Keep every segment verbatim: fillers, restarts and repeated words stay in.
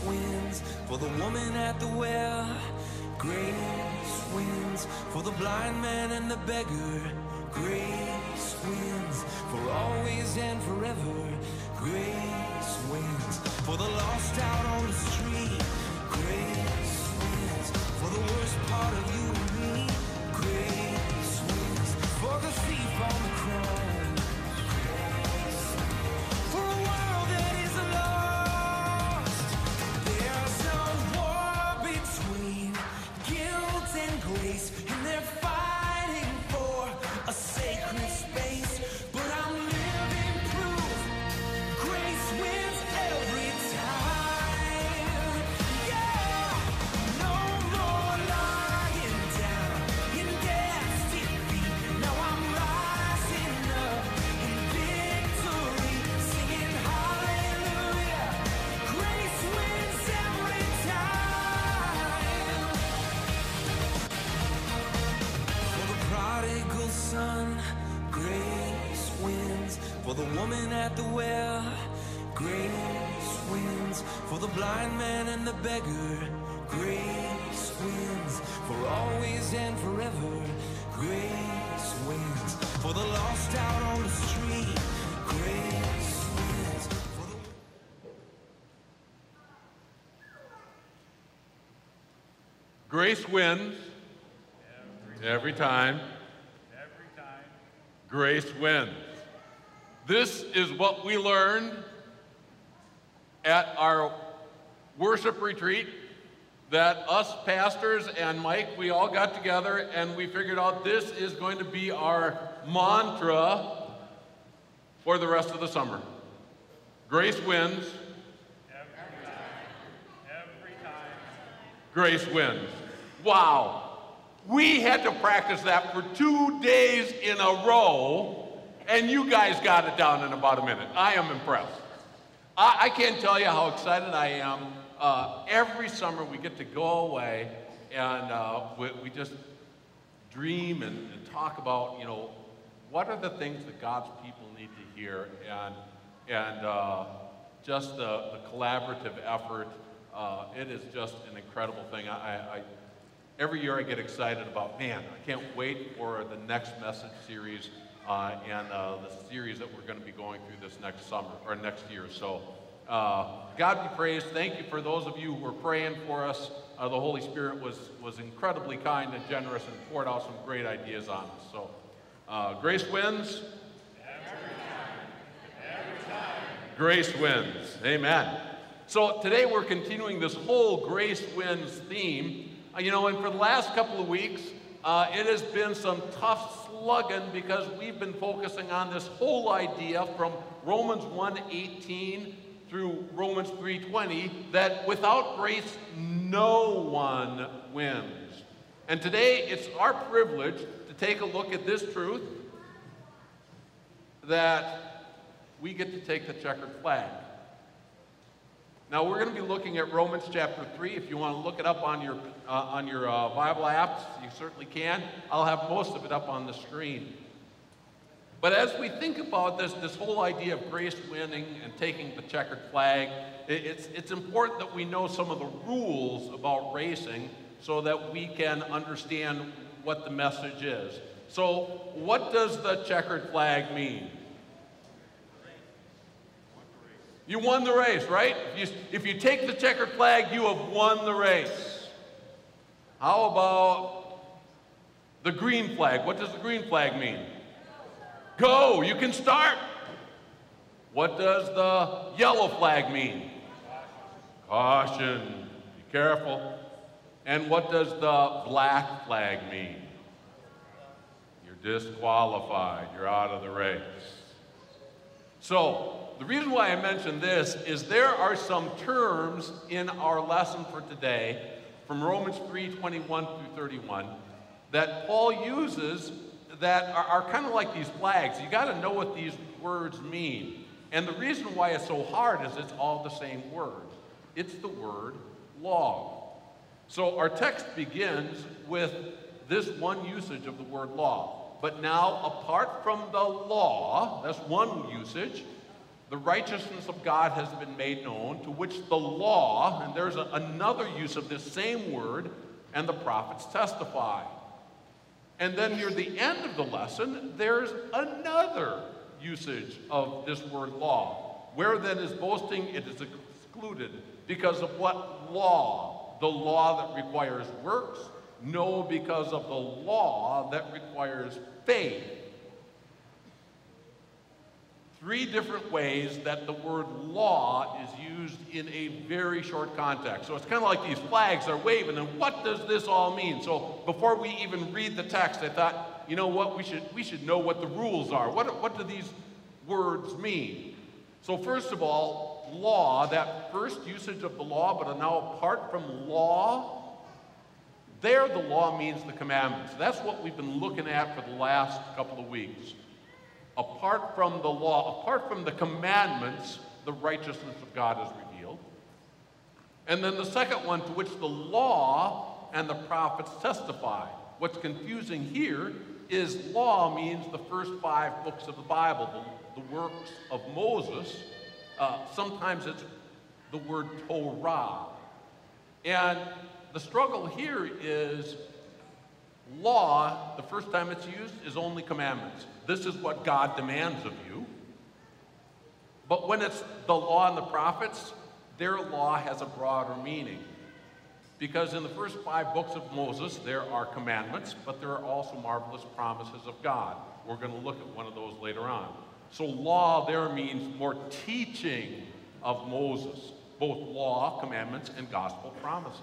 wins for the woman at the well. Grace wins for the blind man and the beggar. Grace wins for always and forever. Grace wins for the lost out on the street. Grace wins for the worst part of you and me. Grace wins for the thief on the cross. For a world that is lost. There's no war between guilt and grace, and they're fighting for a sacred space. But I'm living proof grace wins every time. Yeah, no more lying down in death's defeat. Now I'm rising up in victory, singing hallelujah. Grace wins every time. For the prodigal son, grace wins. For the woman at the well, grace wins. For the blind man and the beggar, grace wins. For always and forever, grace wins. For the lost out on the street, grace wins. For the Grace wins every time. Every time. Grace wins. This is what we learned at our worship retreat, that us pastors and Mike, we all got together and we figured out this is going to be our mantra for the rest of the summer. Grace wins. Every time. Every time. Grace wins. Wow. We had to practice that for two days in a row, and you guys got it down in about a minute. I am impressed. I, I can't tell you how excited I am. Uh, every summer we get to go away, and uh, we, we just dream and, and talk about, you know, what are the things that God's people need to hear, and, and uh, just the, the collaborative effort. Uh, it is just an incredible thing. I, I, every year I get excited about, man, I can't wait for the next message series uh, and uh, the series that we're going to be going through this next summer, or next year. So uh, God be praised. Thank you for those of you who were praying for us. Uh, the Holy Spirit was, was incredibly kind and generous and poured out some great ideas on us. So uh, grace wins. Every time. Every time. Grace wins. Amen. So today we're continuing this whole Grace Wins theme. Uh, you know, and for the last couple of weeks, uh, it has been some tough slugging because we've been focusing on this whole idea from Romans one eighteen through Romans three twenty that without grace, no one wins. And today, it's our privilege to take a look at this truth that we get to take the checkered flag. Now we're going to be looking at Romans chapter three. If you want to look it up on your uh, on your uh, Bible apps, you certainly can. I'll have most of it up on the screen. But as we think about this, this whole idea of grace winning and taking the checkered flag, it, it's it's important that we know some of the rules about racing so that we can understand what the message is. So, what does the checkered flag mean? You won the race, right? If you, if you take the checkered flag, you have won the race. How about the green flag? What does the green flag mean? Go, you can start. What does the yellow flag mean? Caution, be careful. And what does the black flag mean? You're disqualified, you're out of the race. So, the reason why I mention this is there are some terms in our lesson for today from Romans three twenty-one through thirty-one that Paul uses that are, are kind of like these flags. You got to know what these words mean. And the reason why it's so hard is it's all the same word. It's the word law. So our text begins with this one usage of the word law. But now, apart from the law, that's one usage, The righteousness of God has been made known, to which the law, and there's a, another use of this same word, and the prophets testify. And then near the end of the lesson, there's another usage of this word law. Where then is boasting? It is excluded. Because of what law? The law that requires works? No, because of the law that requires faith. Three different ways that the word law is used in a very short context. So it's kind of like these flags are waving, and what does this all mean? So before we even read the text, I thought, you know what, we should, we should know what the rules are. What, what do these words mean? So first of all, law, that first usage of the law, but now apart from law, there the law means the commandments. That's what we've been looking at for the last couple of weeks. Apart from the law, apart from the commandments, the righteousness of God is revealed. And then the second one, to which the law and the prophets testify. What's confusing here is law means the first five books of the Bible, the, the works of Moses. Uh, sometimes it's the word Torah. And the struggle here is law, the first time it's used, is only commandments. This is what God demands of you. But when it's the law and the prophets, their law has a broader meaning. Because in the first five books of Moses, there are commandments, but there are also marvelous promises of God. We're going to look at one of those later on. So law there means more teaching of Moses, both law, commandments, and gospel promises.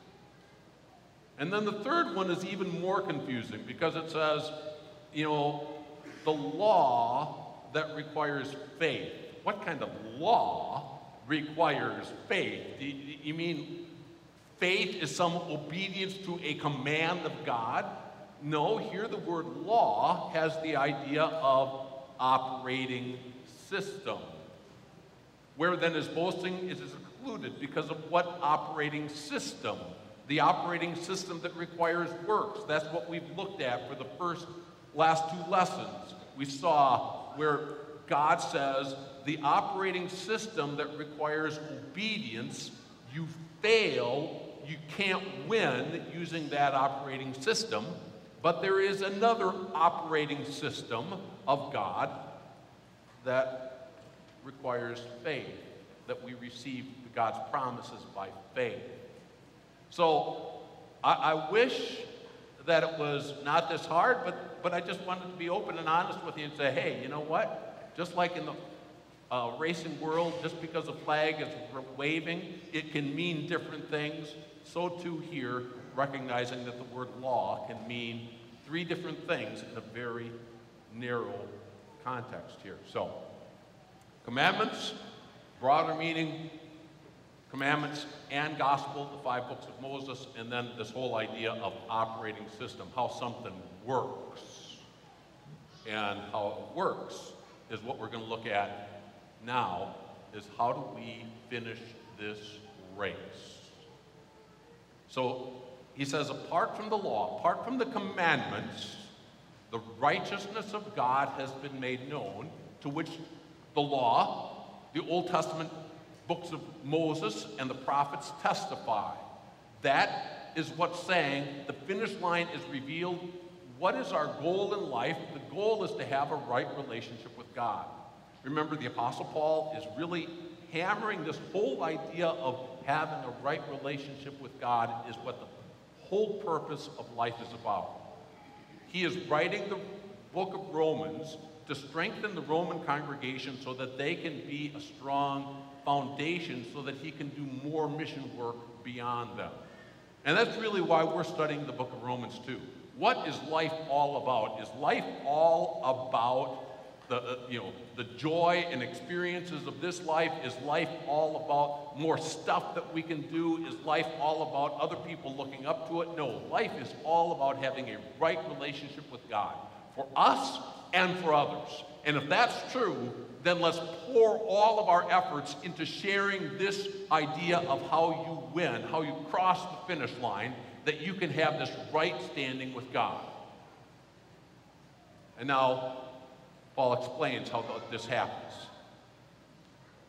And then the third one is even more confusing because it says, you know, the law that requires faith. What kind of law requires faith? Do you mean faith is some obedience to a command of God? No, here the word law has the idea of operating system. Where then is boasting? It is excluded because of what operating system? The operating system that requires works. That's what we've looked at for the first last two lessons. We saw where God says the operating system that requires obedience, you fail, you can't win using that operating system, but there is another operating system of God that requires faith, that we receive God's promises by faith. So I, I wish that it was not this hard, but, but I just wanted to be open and honest with you and say, hey, you know what? Just like in the uh, racing world, just because a flag is waving, it can mean different things. So too here, recognizing that the word law can mean three different things in a very narrow context here. So, commandments, broader meaning, commandments and gospel, the five books of Moses, and then this whole idea of operating system, how something works. And how it works is what we're going to look at now, is how do we finish this race? So he says, apart from the law, apart from the commandments, the righteousness of God has been made known, to which the law, the Old Testament books of Moses and the prophets testify. That is what's saying the finish line is revealed. What is our goal in life? The goal is to have a right relationship with God. Remember, the Apostle Paul is really hammering this whole idea of having a right relationship with God is what the whole purpose of life is about. He is writing the book of Romans to strengthen the Roman congregation so that they can be a strong foundation so that he can do more mission work beyond them. And that's really why we're studying the book of Romans too. What is life all about? Is life all about the, uh, you know, the joy and experiences of this life? Is life all about more stuff that we can do? Is life all about other people looking up to it? No, life is all about having a right relationship with God for us and for others. And if that's true, then let's pour all of our efforts into sharing this idea of how you win, how you cross the finish line, that you can have this right standing with God. And now, Paul explains how this happens.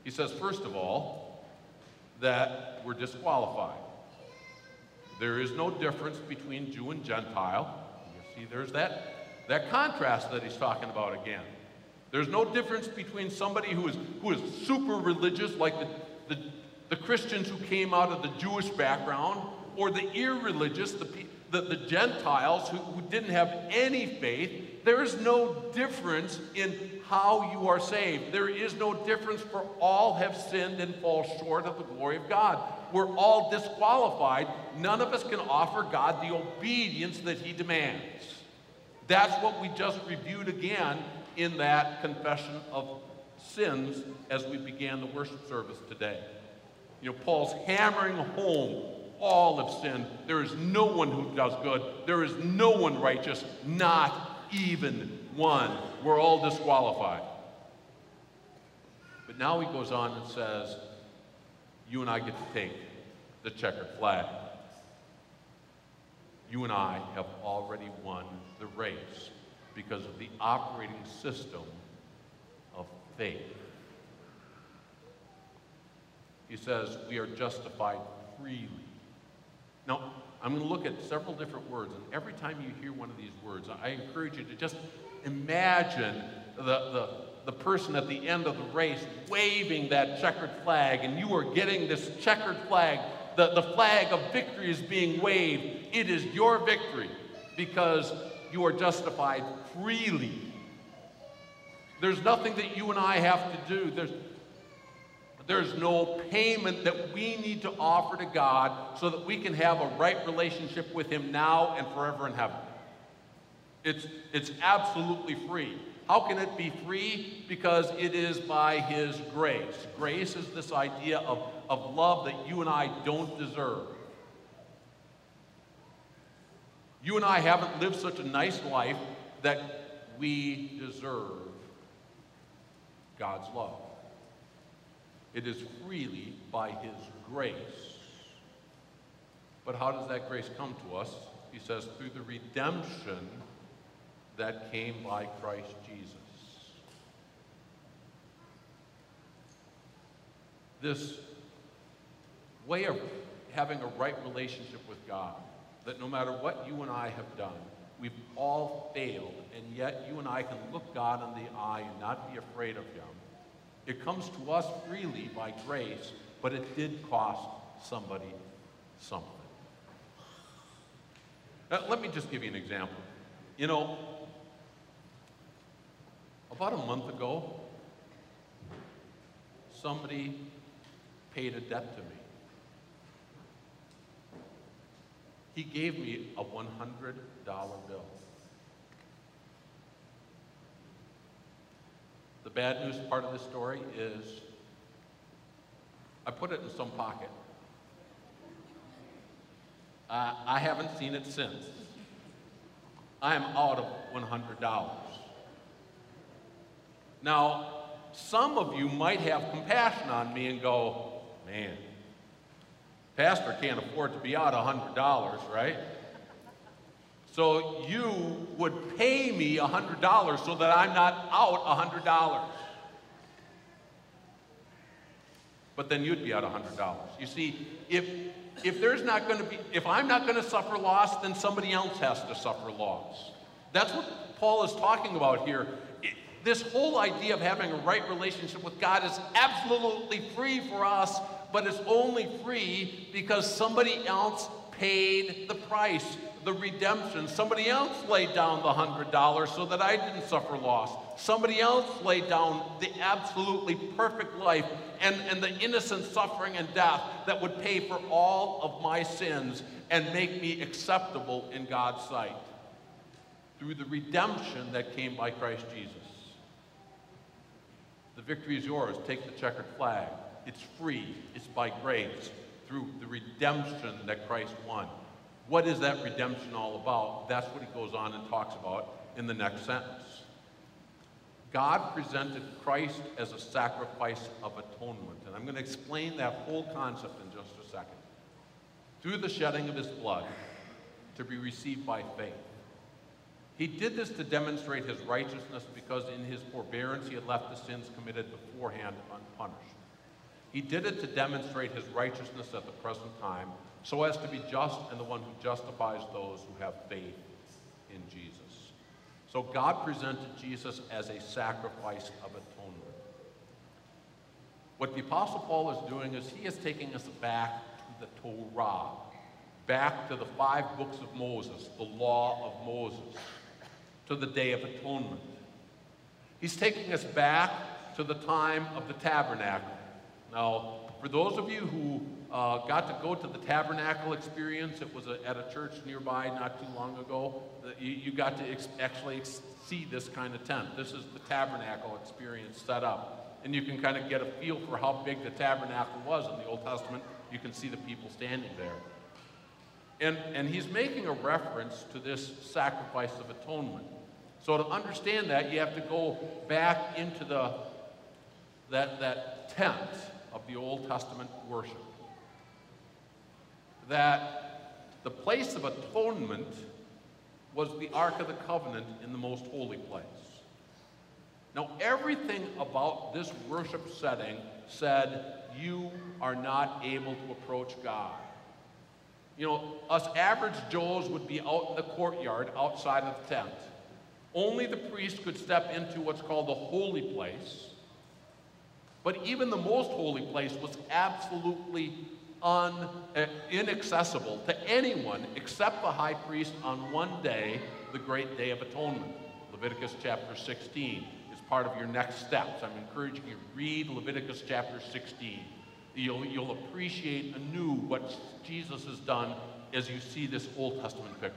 He says, first of all, that we're disqualified. There is no difference between Jew and Gentile. You see, there's that, that contrast that he's talking about again. There's no difference between somebody who is, who is super religious, like the, the, the Christians who came out of the Jewish background, or the irreligious, the, the, the Gentiles who, who didn't have any faith. There is no difference in how you are saved. There is no difference, for all have sinned and fall short of the glory of God. We're all disqualified. None of us can offer God the obedience that he demands. That's what we just reviewed again in that confession of sins as we began the worship service today. You know, Paul's hammering home, all have sinned. There is no one who does good. There is no one righteous, not even one. We're all disqualified. But now he goes on and says, you and I get to take the checkered flag. You and I have already won the race because of the operating system of faith. He says we are justified freely. Now, I'm going to look at several different words, and every time you hear one of these words, I encourage you to just imagine the, the, the person at the end of the race waving that checkered flag, and you are getting this checkered flag. The, the flag of victory is being waved. It is your victory because you are justified freely. There's nothing that you and I have to do. There's, there's no payment that we need to offer to God so that we can have a right relationship with him now and forever in heaven. It's, it's absolutely free. How can it be free? Because it is by his grace. Grace is this idea of, of love that you and I don't deserve. You and I haven't lived such a nice life that we deserve God's love. It is freely by his grace. But how does that grace come to us? He says, through the redemption that came by Christ Jesus. This way of having a right relationship with God, that no matter what you and I have done, we've all failed, and yet you and I can look God in the eye and not be afraid of him. It comes to us freely by grace, but it did cost somebody something. Now, let me just give you an example. You know, about a month ago, somebody paid a debt to me. He gave me a one hundred dollar bill. The bad news part of this story is I put it in some pocket. Uh, I haven't seen it since. I am out of one hundred dollars. Now, some of you might have compassion on me and go, man, pastor can't afford to be out one hundred dollars, right? So you would pay me one hundred dollars so that I'm not out one hundred dollars. But then you'd be out one hundred dollars. You see, if, if there's not going to be, if I'm not going to suffer loss, then somebody else has to suffer loss. That's what Paul is talking about here. It, this whole idea of having a right relationship with God is absolutely free for us, but it's only free because somebody else paid the price, the redemption. Somebody else laid down the one hundred dollars so that I didn't suffer loss. Somebody else laid down the absolutely perfect life and, and the innocent suffering and death that would pay for all of my sins and make me acceptable in God's sight through the redemption that came by Christ Jesus. The victory is yours. Take the checkered flag. It's free. It's by grace through the redemption that Christ won. What is that redemption all about? That's what he goes on and talks about in the next sentence. God presented Christ as a sacrifice of atonement. And I'm going to explain that whole concept in just a second. Through the shedding of his blood to be received by faith. He did this to demonstrate his righteousness because in his forbearance he had left the sins committed beforehand unpunished. He did it to demonstrate his righteousness at the present time, so as to be just and the one who justifies those who have faith in Jesus. So God presented Jesus as a sacrifice of atonement. What the Apostle Paul is doing is he is taking us back to the Torah, back to the five books of Moses, the law of Moses, to the Day of Atonement. He's taking us back to the time of the tabernacle. Now, for those of you who uh, got to go to the tabernacle experience, it was a, at a church nearby not too long ago, you, you got to ex actually ex see this kind of tent. This is the tabernacle experience set up. And you can kind of get a feel for how big the tabernacle was in the Old Testament. You can see the people standing there. And, and he's making a reference to this sacrifice of atonement. So to understand that, you have to go back into the, that, that tent of the Old Testament worship. That the place of atonement was the Ark of the Covenant in the most holy place. Now, everything about this worship setting said, you are not able to approach God. You know, us average Joes would be out in the courtyard outside of the tent. Only the priest could step into what's called the holy place. But even the most holy place was absolutely un, uh, inaccessible to anyone except the high priest on one day, the great Day of Atonement. Leviticus chapter sixteen is part of your next steps. I'm encouraging you to read Leviticus chapter sixteen. You'll, you'll appreciate anew what Jesus has done as you see this Old Testament picture.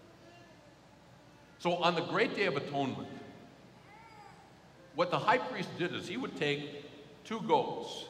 So on the great Day of Atonement, what the high priest did is he would take two goats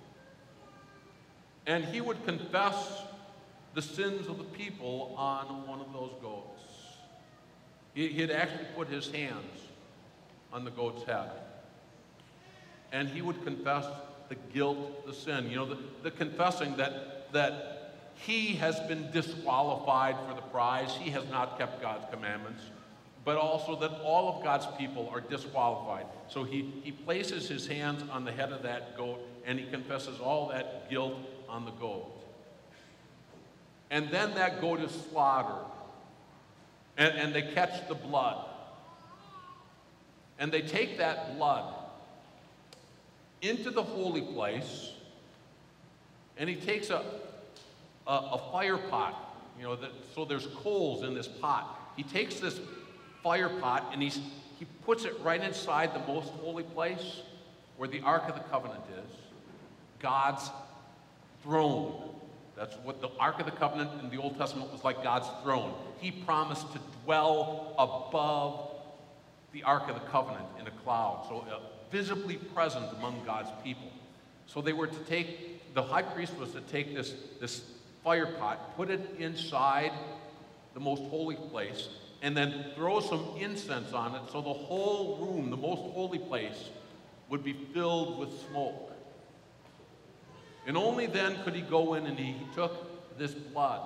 and he would confess the sins of the people on one of those goats. He, he'd actually put his hands on the goat's head and he would confess the guilt, the sin, you know, the, the confessing that, that he has been disqualified for the prize, he has not kept God's commandments, but also that all of God's people are disqualified. So he, he places his hands on the head of that goat and he confesses all that guilt on the goat. And then that goat is slaughtered and, and they catch the blood. And they take that blood into the holy place, and he takes a, a, a fire pot, you know, that, so there's coals in this pot. He takes this fire pot and he's, he puts it right inside the most holy place where the Ark of the Covenant is, God's throne. That's what the Ark of the Covenant in the Old Testament was like, God's throne. He promised to dwell above the Ark of the Covenant in a cloud. So uh, visibly present among God's people. So they were to take, the high priest was to take this, this fire pot, put it inside the most holy place, and then throw some incense on it so the whole room, the most holy place, would be filled with smoke. And only then could he go in and he, he took this blood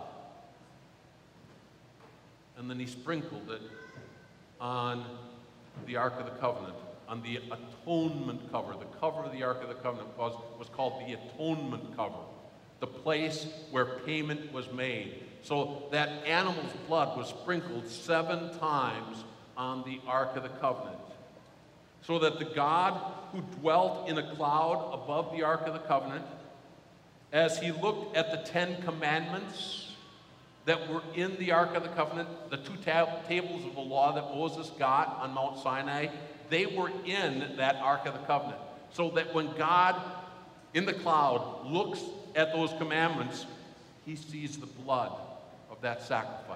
and then he sprinkled it on the Ark of the Covenant, on the atonement cover. The cover of the Ark of the Covenant was, was called the atonement cover, the place where payment was made. So that animal's blood was sprinkled seven times on the Ark of the Covenant, so that the God who dwelt in a cloud above the Ark of the Covenant, as he looked at the Ten Commandments that were in the Ark of the Covenant, the two ta tables of the law that Moses got on Mount Sinai, they were in that Ark of the Covenant. So that when God, in the cloud, looks at those commandments, he sees the blood of that sacrifice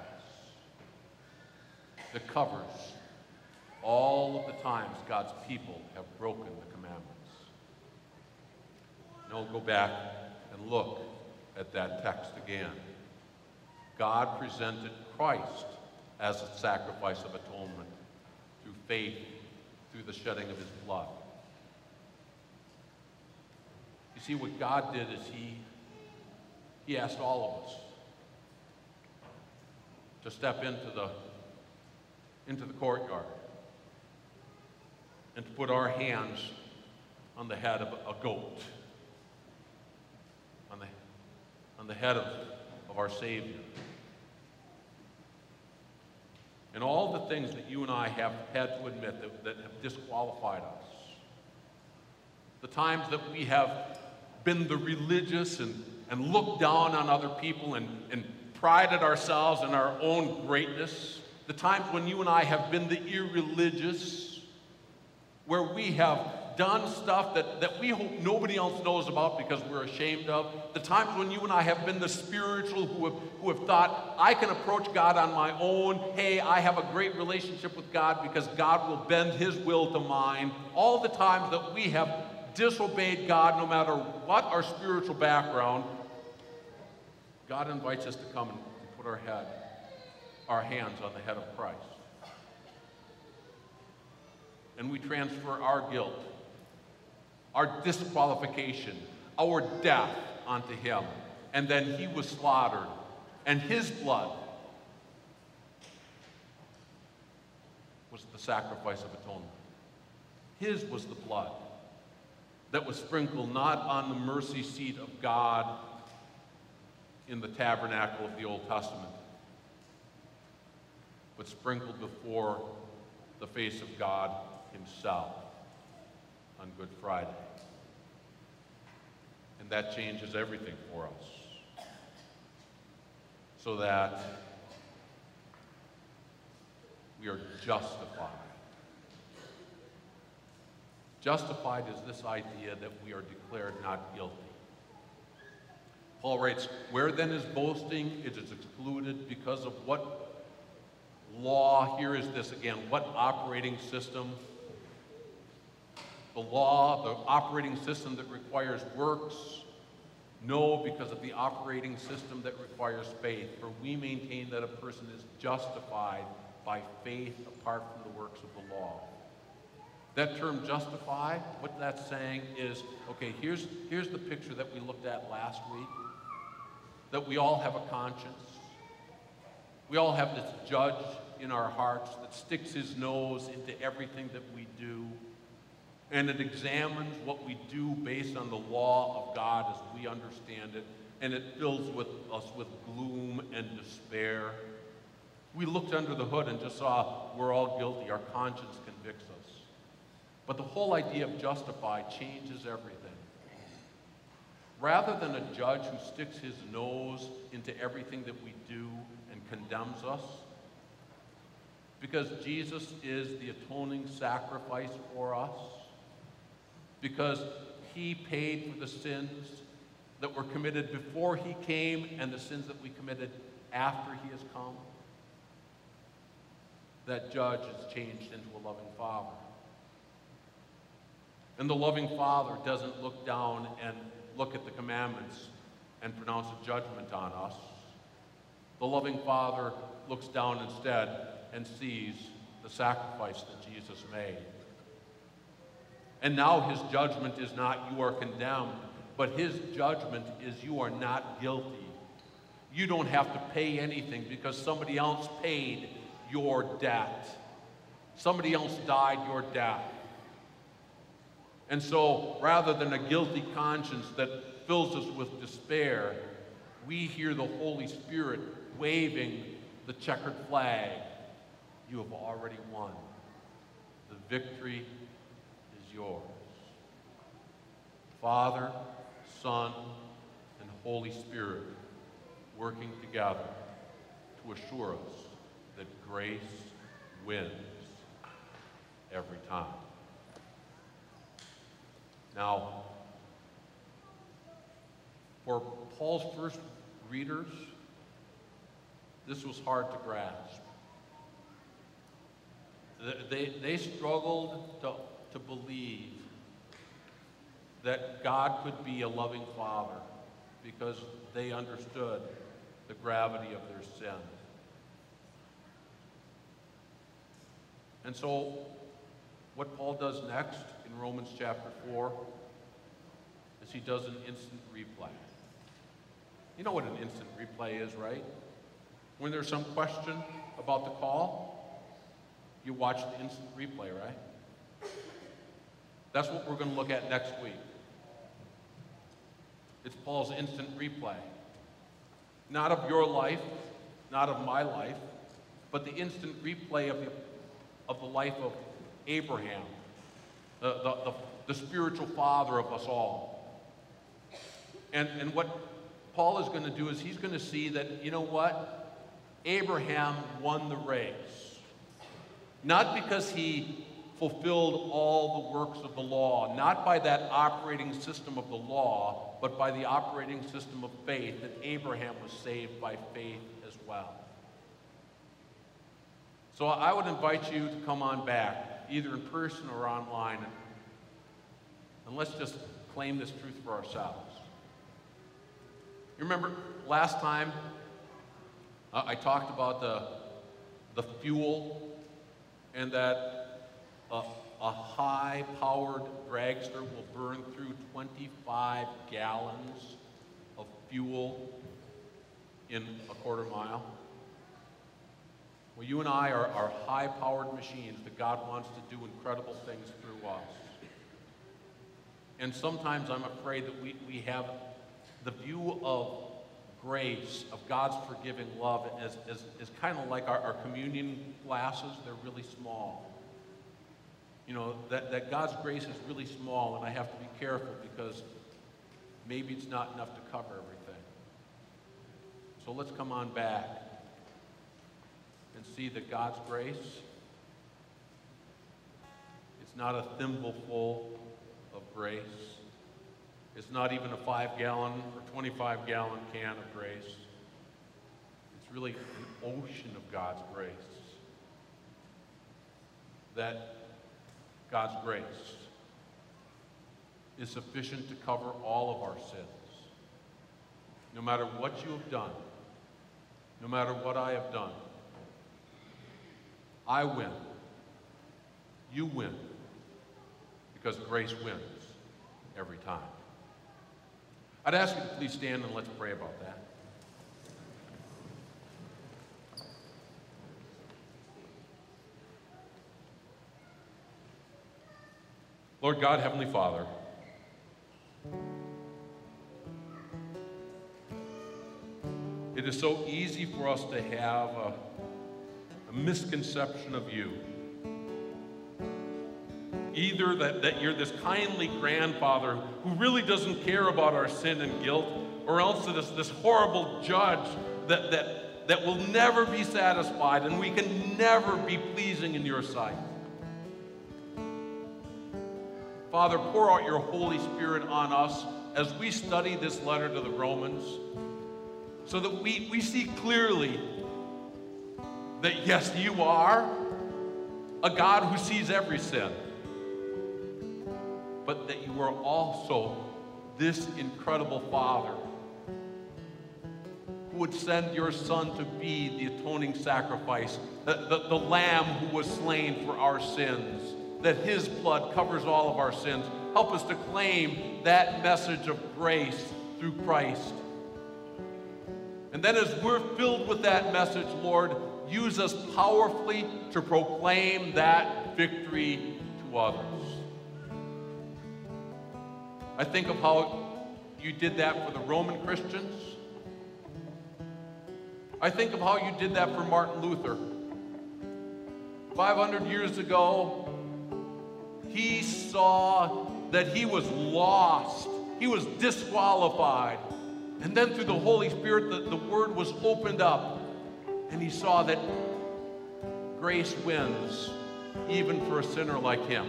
that covers all of the times God's people have broken the commandments. Now we'll go back and look at that text again. God presented Christ as a sacrifice of atonement through faith, through the shedding of his blood. You see, what God did is he, he asked all of us to step into the, into the courtyard and to put our hands on the head of a goat on the head of, of our Savior. And all the things that you and I have had to admit that, that have disqualified us. The times that we have been the religious and, and looked down on other people and, and prided ourselves in our own greatness. The times when you and I have been the irreligious, where we have done stuff that, that we hope nobody else knows about because we're ashamed of. The times when you and I have been the spiritual who have, who have thought, I can approach God on my own. Hey, I have a great relationship with God because God will bend his will to mine. All the times that we have disobeyed God, no matter what our spiritual background, God invites us to come and put our head, our hands on the head of Christ. And we transfer our guilt, our disqualification, our death onto him. And then he was slaughtered, and his blood was the sacrifice of atonement. His was the blood that was sprinkled not on the mercy seat of God in the tabernacle of the Old Testament, but sprinkled before the face of God himself on Good Friday. And that changes everything for us. So that we are justified. Justified is this idea that we are declared not guilty. Paul writes, where then is boasting? It is excluded because of what law? Here is this again, what operating system? The law, the operating system that requires works? No, because of the operating system that requires faith. For we maintain that a person is justified by faith apart from the works of the law. That term justify, what that's saying is, okay, here's, here's the picture that we looked at last week, that we all have a conscience. We all have this judge in our hearts that sticks his nose into everything that we do, and it examines what we do based on the law of God as we understand it, and it fills with us with gloom and despair. We looked under the hood and just saw we're all guilty. Our conscience convicts us. But the whole idea of justified changes everything. Rather than a judge who sticks his nose into everything that we do and condemns us, because Jesus is the atoning sacrifice for us, because he paid for the sins that were committed before he came and the sins that we committed after he has come, that judge is changed into a loving Father. And the loving Father doesn't look down and look at the commandments and pronounce a judgment on us. The loving Father looks down instead and sees the sacrifice that Jesus made. And now his judgment is not you are condemned, but his judgment is you are not guilty. You don't have to pay anything because somebody else paid your debt. Somebody else died your death. And so, rather than a guilty conscience that fills us with despair, we hear the Holy Spirit waving the checkered flag. You have already won. The victory is yours. Father, Son, and Holy Spirit working together to assure us that grace wins every time. Now, for Paul's first readers, this was hard to grasp. They, they struggled to, to believe that God could be a loving Father because they understood the gravity of their sin. And so, what Paul does next in Romans chapter four is he does an instant replay. You know what an instant replay is, right? When there's some question about the call, you watch the instant replay, right? That's what we're going to look at next week. It's Paul's instant replay. Not of your life, not of my life, but the instant replay of the, of the life of Abraham, the, the, the, the spiritual father of us all. And, and what Paul is going to do is he's going to see that, you know what? Abraham won the race. Not because he fulfilled all the works of the law, not by that operating system of the law, but by the operating system of faith, that Abraham was saved by faith as well. So I would invite you to come on back, either in person or online, and, and let's just claim this truth for ourselves. You remember last time uh, I talked about the, the fuel, and that uh, a high-powered dragster will burn through twenty-five gallons of fuel in a quarter mile? Well, you and I are, are high-powered machines that God wants to do incredible things through us. And sometimes I'm afraid that we, we have the view of grace, of God's forgiving love, as, as, as kind of like our, our communion glasses. They're really small. You know, that, that God's grace is really small, and I have to be careful because maybe it's not enough to cover everything. So let's come on back and see that God's grace, it's not a thimbleful of grace. It's not even a five-gallon or twenty-five-gallon can of grace. It's really an ocean of God's grace. That God's grace is sufficient to cover all of our sins. No matter what you have done, no matter what I have done, I win. You win. Because grace wins every time. I'd ask you to please stand and let's pray about that. Lord God, Heavenly Father, it is so easy for us to have a, a misconception of you. Either that, that you're this kindly grandfather who really doesn't care about our sin and guilt, or else this, this horrible judge that, that, that will never be satisfied and we can never be pleasing in your sight. Father, pour out your Holy Spirit on us as we study this letter to the Romans, so that we, we see clearly that yes, you are a God who sees every sin, but that you are also this incredible Father who would send your Son to be the atoning sacrifice, the, the, the Lamb who was slain for our sins, that his blood covers all of our sins. Help us to claim that message of grace through Christ. And then as we're filled with that message, Lord, use us powerfully to proclaim that victory to others. I think of how you did that for the Roman Christians. I think of how you did that for Martin Luther. five hundred years ago, he saw that he was lost. He was disqualified. And then through the Holy Spirit, the, the Word was opened up. And he saw that grace wins, even for a sinner like him.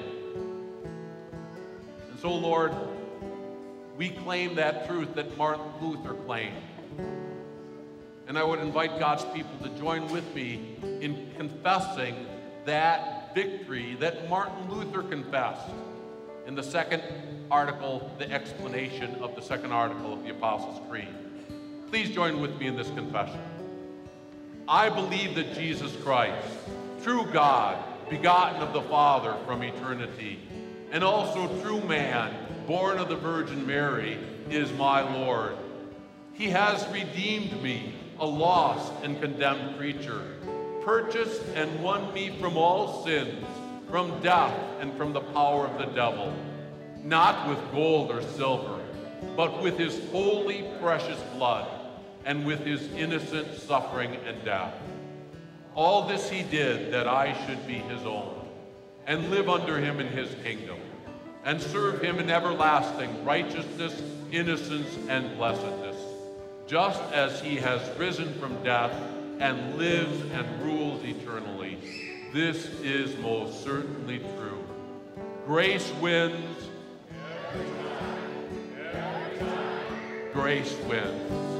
And so, Lord, we claim that truth that Martin Luther claimed. And I would invite God's people to join with me in confessing that victory that Martin Luther confessed in the second article, the explanation of the second article of the Apostles' Creed. Please join with me in this confession. I believe that Jesus Christ, true God, begotten of the Father from eternity, and also true man, born of the Virgin Mary, is my Lord. He has redeemed me, a lost and condemned creature, purchased and won me from all sins, from death and from the power of the devil, not with gold or silver, but with his holy, precious blood. and with his innocent suffering and death. All this he did that I should be his own, and live under him in his kingdom, and serve him in everlasting righteousness, innocence, and blessedness, just as he has risen from death and lives and rules eternally. This is most certainly true. Grace wins. Grace wins.